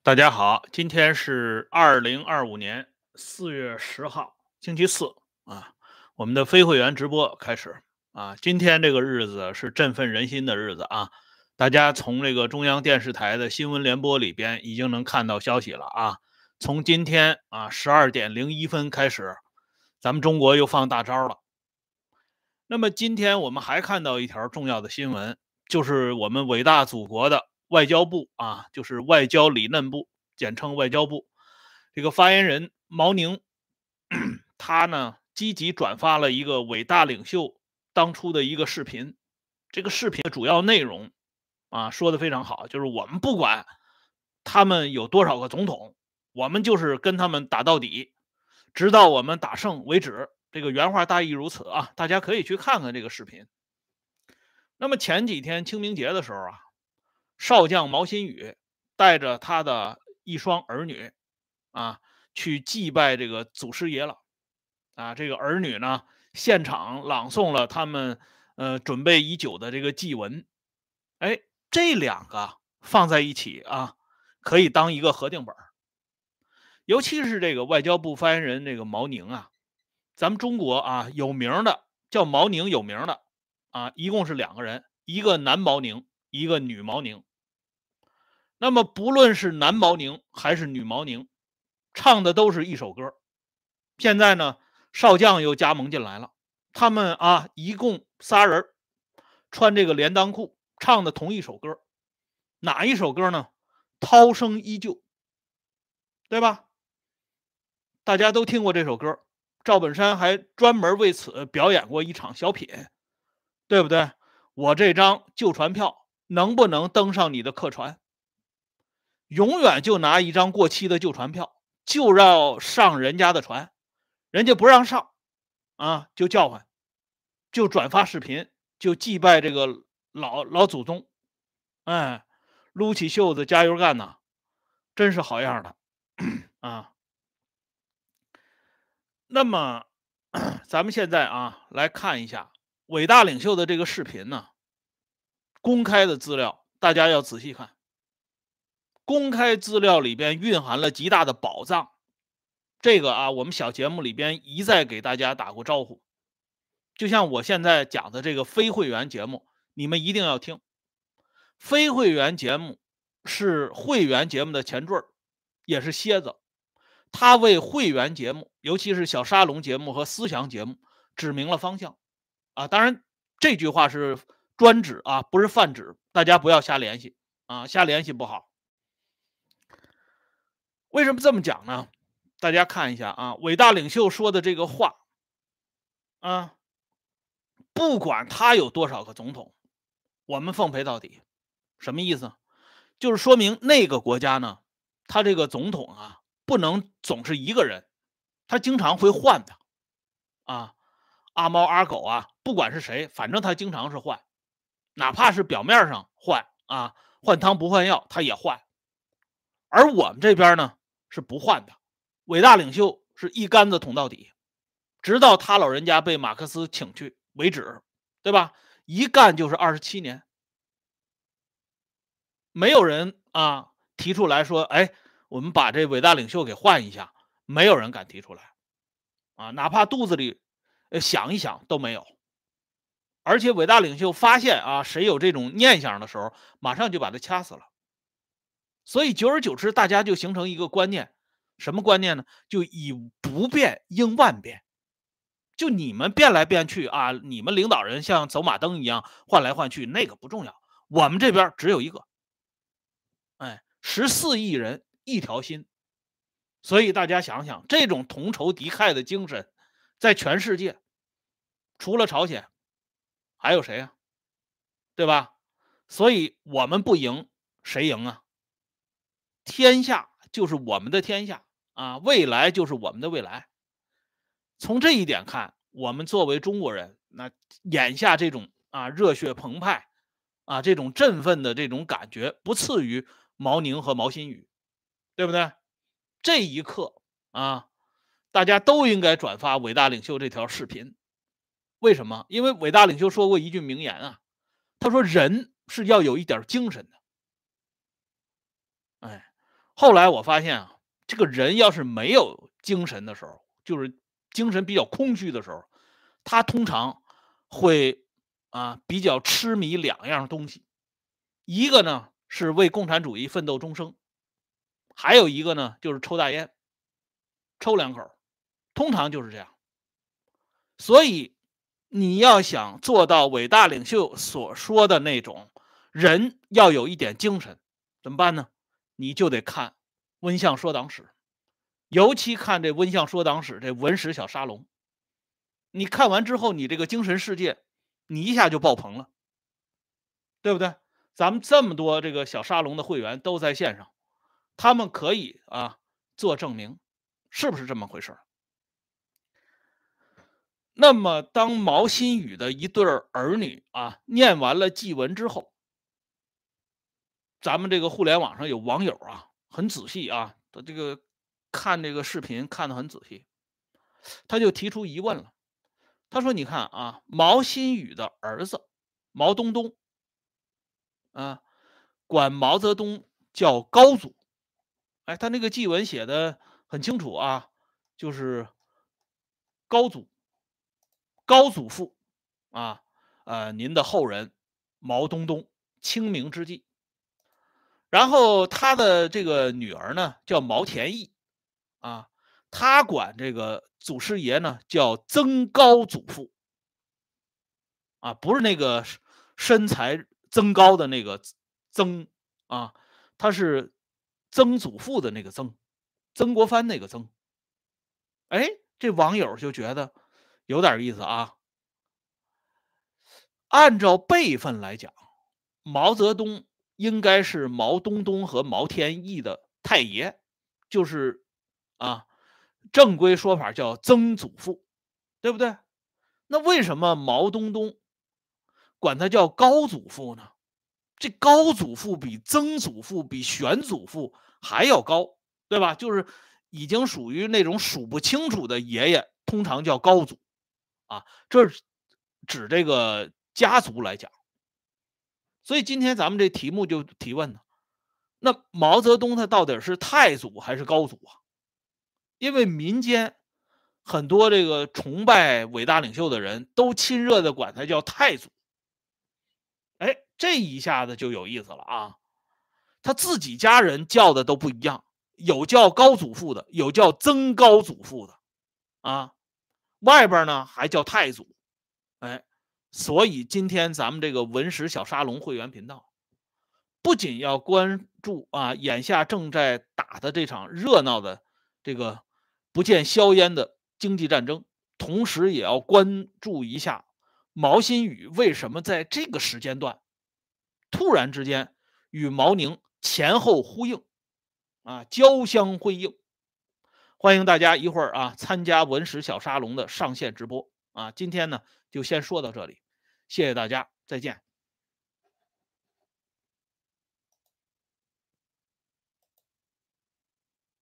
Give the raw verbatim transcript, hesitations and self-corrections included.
大家好，今天是二零二五年四月十号，星期四啊。我们的非会员直播开始啊。今天这个日子是振奋人心的日子啊。大家从这个中央电视台的新闻联播里边已经能看到消息了啊。从今天啊十二点零一分开始，咱们中国又放大招了。那么今天我们还看到一条重要的新闻，就是我们伟大祖国的外交部啊，就是外交理嫩部，简称外交部。这个发言人毛宁，他呢积极转发了一个伟大领袖当初的一个视频。这个视频的主要内容啊说的非常好，就是我们不管他们有多少个总统，我们就是跟他们打到底，直到我们打胜为止。这个原话大意如此啊，大家可以去看看这个视频。那么前几天清明节的时候啊，少将毛新宇带着他的一双儿女啊，去祭拜这个祖师爷了啊。这个儿女呢，现场朗诵了他们呃准备已久的这个祭文。哎，这两个放在一起啊，可以当一个核定本。尤其是这个外交部发言人这个毛宁啊，咱们中国啊有名的叫毛宁有名的啊，一共是两个人，一个男毛宁，一个女毛宁。那么不论是男毛宁还是女毛宁，唱的都是一首歌。现在呢，少将又加盟进来了，他们啊一共仨人，穿这个连裆裤，唱的同一首歌。哪一首歌呢？涛声依旧，对吧？大家都听过这首歌，赵本山还专门为此表演过一场小品，对不对？我这张旧船票能不能登上你的客船？永远就拿一张过期的旧船票，就要上人家的船，人家不让上啊，就叫唤，就转发视频，就祭拜这个老老祖宗。哎，撸起袖子加油干呐，真是好样的啊！那么咱们现在啊来看一下伟大领袖的这个视频呢，公开的资料大家要仔细看。公开资料里边蕴含了极大的宝藏，这个啊我们小节目里边一再给大家打过招呼。就像我现在讲的这个非会员节目，你们一定要听。非会员节目是会员节目的前缀，也是蝎子。他为会员节目，尤其是小沙龙节目和思想节目指明了方向啊。当然，这句话是专指啊，不是泛指，大家不要瞎联系啊，瞎联系不好。为什么这么讲呢？大家看一下啊，伟大领袖说的这个话啊，不管他有多少个总统，我们奉陪到底。什么意思？就是说明那个国家呢，他这个总统啊，不能总是一个人，他经常会换的啊。阿猫阿狗啊，不管是谁，反正他经常是换，哪怕是表面上换啊，换汤不换药，他也换。而我们这边呢是不换的，伟大领袖是一竿子捅到底，直到他老人家被马克思请去为止，对吧？一干就是二十七年，没有人啊提出来说，哎，我们把这伟大领袖给换一下，没有人敢提出来啊，哪怕肚子里呃想一想都没有。而且伟大领袖发现啊谁有这种念想的时候，马上就把他掐死了。所以久而久之，大家就形成一个观念，什么观念呢？就以不变应万变。就你们变来变去啊，你们领导人像走马灯一样换来换去，那个不重要。我们这边只有一个，哎，十四亿人一条心。所以大家想想，这种同仇敌忾的精神，在全世界除了朝鲜，还有谁啊？对吧？所以我们不赢，谁赢啊？天下就是我们的天下啊，未来就是我们的未来。从这一点看，我们作为中国人，那眼下这种啊热血澎湃啊这种振奋的这种感觉，不次于毛宁和毛新宇，对不对？这一刻啊，大家都应该转发伟大领袖这条视频。为什么？因为伟大领袖说过一句名言啊，他说人是要有一点精神的。哎， 后来我发现啊，这个人要是没有精神的时候，就是精神比较空虚的时候，他通常会啊比较痴迷两样东西，一个呢是为共产主义奋斗终生，还有一个呢就是抽大烟，抽两口，通常就是这样。所以你要想做到伟大领袖所说的那种人要有一点精神，怎么办呢？你就得看温相说党史，尤其看这温相说党史这文史小沙龙。你看完之后，你这个精神世界，你一下就爆棚了，对不对？咱们这么多这个小沙龙的会员都在线上，他们可以啊做证明，是不是这么回事儿？那么，当毛新宇的一对儿女啊念完了祭文之后，咱们这个互联网上有网友啊，很仔细啊，他这个看这个视频看得很仔细，他就提出疑问了。他说：“你看啊，毛新宇的儿子毛东东啊，管毛泽东叫高祖，哎，他那个祭文写的很清楚啊，就是高祖、高祖父啊，呃，您的后人毛东东，清明之际。然后他的这个女儿呢叫毛田义啊，他管这个祖师爷呢叫曾高祖父啊，不是那个身材增高的那个曾啊，他是曾祖父的那个曾，曾国藩那个曾。哎，这网友就觉得有点意思啊。按照辈分来讲，毛泽东应该是毛东东和毛天翼的太爷，就是啊，正规说法叫曾祖父，对不对？那为什么毛东东管他叫高祖父呢？这高祖父比曾祖父比玄祖父还要高，对吧？就是已经属于那种数不清楚的爷爷，通常叫高祖啊，这是指这个家族来讲。所以今天咱们这题目就提问呢，那毛泽东他到底是太祖还是高祖啊？因为民间很多这个崇拜伟大领袖的人都亲热的管他叫太祖。哎，这一下子就有意思了啊！他自己家人叫的都不一样，有叫高祖父的，有叫曾高祖父的啊，外边呢还叫太祖。哎，所以今天咱们这个文史小沙龙会员频道，不仅要关注啊眼下正在打的这场热闹的这个不见硝烟的经济战争，同时也要关注一下毛新宇为什么在这个时间段突然之间与毛宁前后呼应啊，交相辉映。欢迎大家一会儿啊参加文史小沙龙的上线直播啊。今天呢就先说到这里，谢谢大家，再见。